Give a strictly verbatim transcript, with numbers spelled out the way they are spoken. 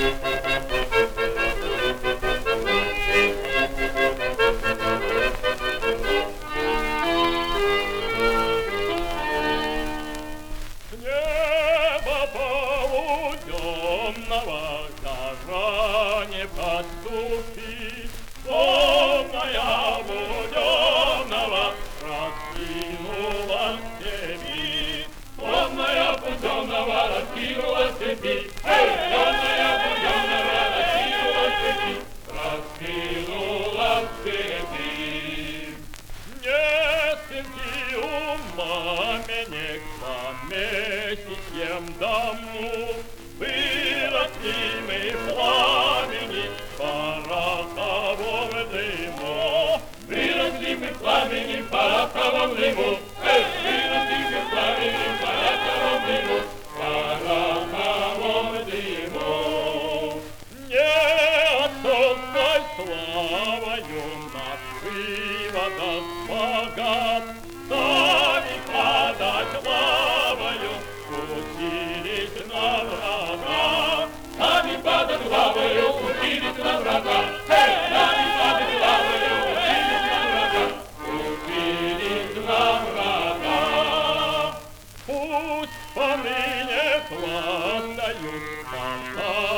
Даже не подступи, сонная буденного раскинула цепи, сонная буденного раскинула цепи, сонная буденного раскинула цепи, раскинула цепи. Не сынки ума меня к поместьям дому, выросли мы в пламени, пороховом дыму. Выросли мы в пламени, пороховом дыму. Выросли мы в пламени, пороховом дыму. Пороховом дыму. Не отцовской славою наш выводок богат, сами падать лавою учились на врага. Сами падать лавою учились на врага. Сами падать лавою учились на врага. Учились на врага. Пусть поныне хвастают